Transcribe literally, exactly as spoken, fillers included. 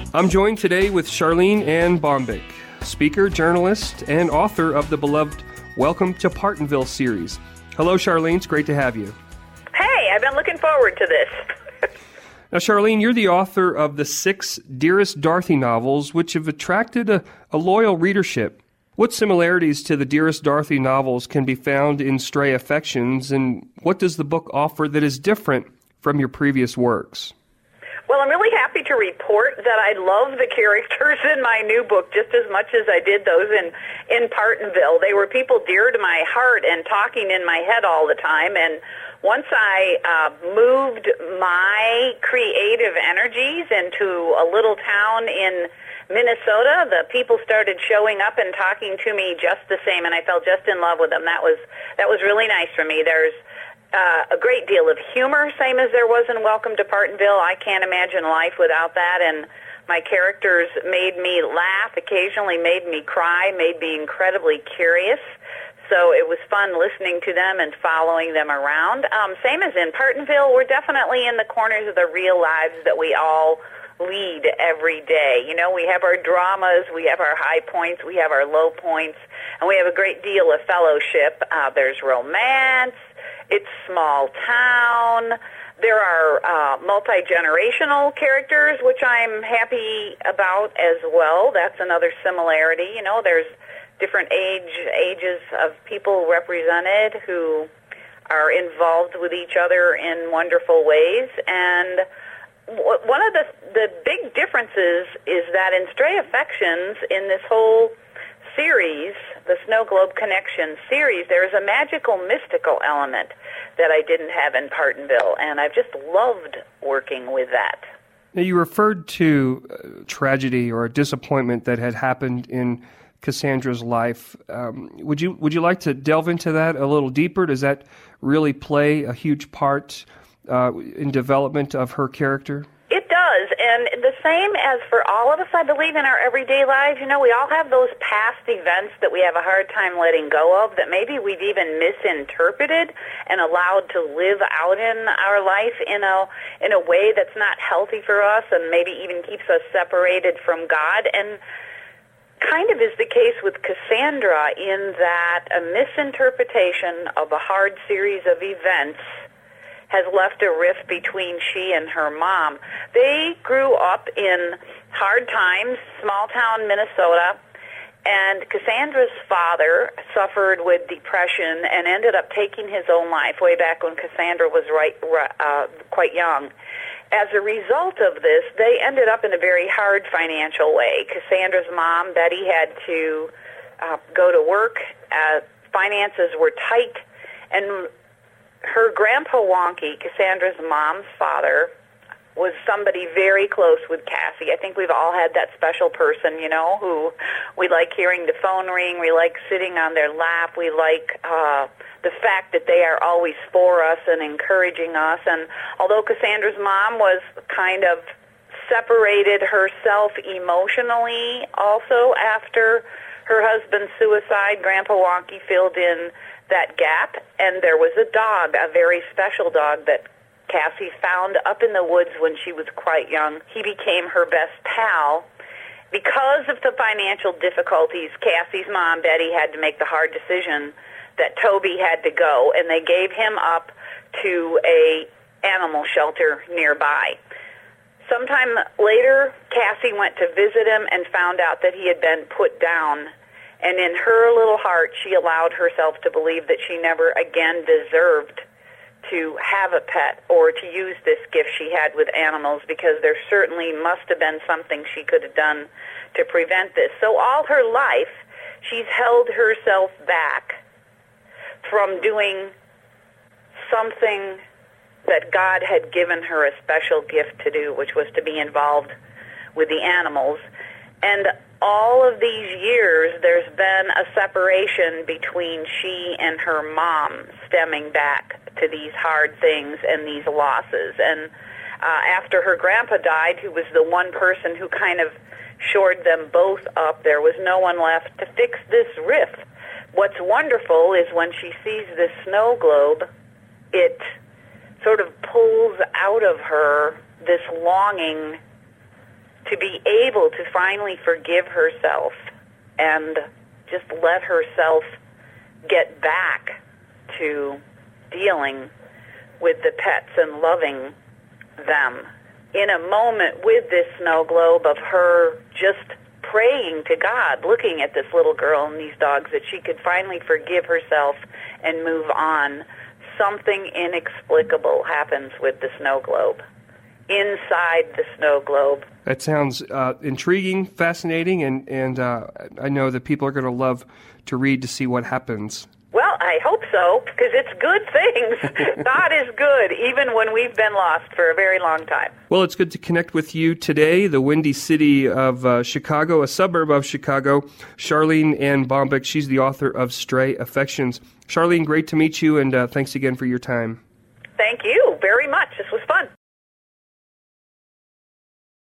I'm joined today with Charlene Ann Bombyk, speaker, journalist, and author of the beloved Welcome to Partonville series. Hello, Charlene. It's great to have you. Hey, I've been looking forward to this. Now, Charlene, you're the author of the six Dearest Dorothy novels, which have attracted a, a loyal readership. What similarities to the Dearest Dorothy novels can be found in Stray Affections, and what does the book offer that is different from your previous works? Well, I'm really happy to report that I love the characters in my new book just as much as I did those in, in Partonville. They were people dear to my heart and talking in my head all the time. And once I uh, moved my creative energies into a little town in Minnesota, the people started showing up and talking to me just the same, and I fell just in love with them. That was that was really nice for me. There's Uh, a great deal of humor, same as there was in Welcome to Partonville. I can't imagine life without that, and my characters made me laugh, occasionally made me cry, made me incredibly curious. So it was fun listening to them and following them around. Um, same as in Partonville, we're definitely in the corners of the real lives that we all lead every day. You know, we have our dramas, we have our high points, we have our low points, and we have a great deal of fellowship. Uh, there's romance. It's small town. There are uh, multi-generational characters, which I'm happy about as well. That's another similarity. You know, there's different age ages of people represented who are involved with each other in wonderful ways. And w- one of the the big differences is that in Stray Affections, in this whole series, the Snow Globe Connection series, there is a magical, mystical element that I didn't have in Partonville, and I've just loved working with that. Now, you referred to uh, tragedy or a disappointment that had happened in Cassandra's life. Um, would you would you like to delve into that a little deeper? Does that really play a huge part uh, in development of her character? It does, and the same as for all of us, I believe, in our everyday lives. You know, we all have those past events that we have a hard time letting go of, that maybe we've even misinterpreted and allowed to live out in our life in a in a way that's not healthy for us and maybe even keeps us separated from God. And kind of is the case with Cassandra in that a misinterpretation of a hard series of events has left a rift between she and her mom. They grew up in hard times, small-town Minnesota, and Cassandra's father suffered with depression and ended up taking his own life way back when Cassandra was right, uh, quite young. As a result of this, they ended up in a very hard financial way. Cassandra's mom, Betty, had to uh, go to work. Uh, finances were tight, and her grandpa Wonky, Cassandra's mom's father, was somebody very close with Cassie. I think we've all had that special person, you know, who we like hearing the phone ring, we like sitting on their lap, we like uh, the fact that they are always for us and encouraging us. And although Cassandra's mom was kind of separated herself emotionally also after her husband's suicide, Grandpa Wonky filled in that gap, and there was a dog, a very special dog that Cassie found up in the woods when she was quite young. He became her best pal. Because of the financial difficulties, Cassie's mom, Betty, had to make the hard decision that Toby had to go, and they gave him up to a animal shelter nearby. Sometime later, Cassie went to visit him and found out that he had been put down. And in her little heart, she allowed herself to believe that she never again deserved to have a pet or to use this gift she had with animals, because there certainly must have been something she could have done to prevent this. So all her life, she's held herself back from doing something that God had given her a special gift to do, which was to be involved with the animals. And all of these years, there's been a separation between she and her mom, stemming back to these hard things and these losses. And uh, after her grandpa died, who was the one person who kind of shored them both up, there was no one left to fix this rift. What's wonderful is when she sees this snow globe, it sort of pulls out of her this longing to be able to finally forgive herself and just let herself get back to dealing with the pets and loving them. In a moment with this snow globe of her just praying to God, looking at this little girl and these dogs, that she could finally forgive herself and move on, something inexplicable happens with the snow globe, inside the snow globe. That sounds uh, intriguing, fascinating, and, and uh, I know that people are going to love to read to see what happens. Well, I hope so, because it's good things. God is good, even when we've been lost for a very long time. Well, it's good to connect with you today, the Windy City of uh, Chicago, a suburb of Chicago. Charlene Ann Bombyk, she's the author of Stray Affections. Charlene, great to meet you, and uh, thanks again for your time. Thank you very much. This was fun.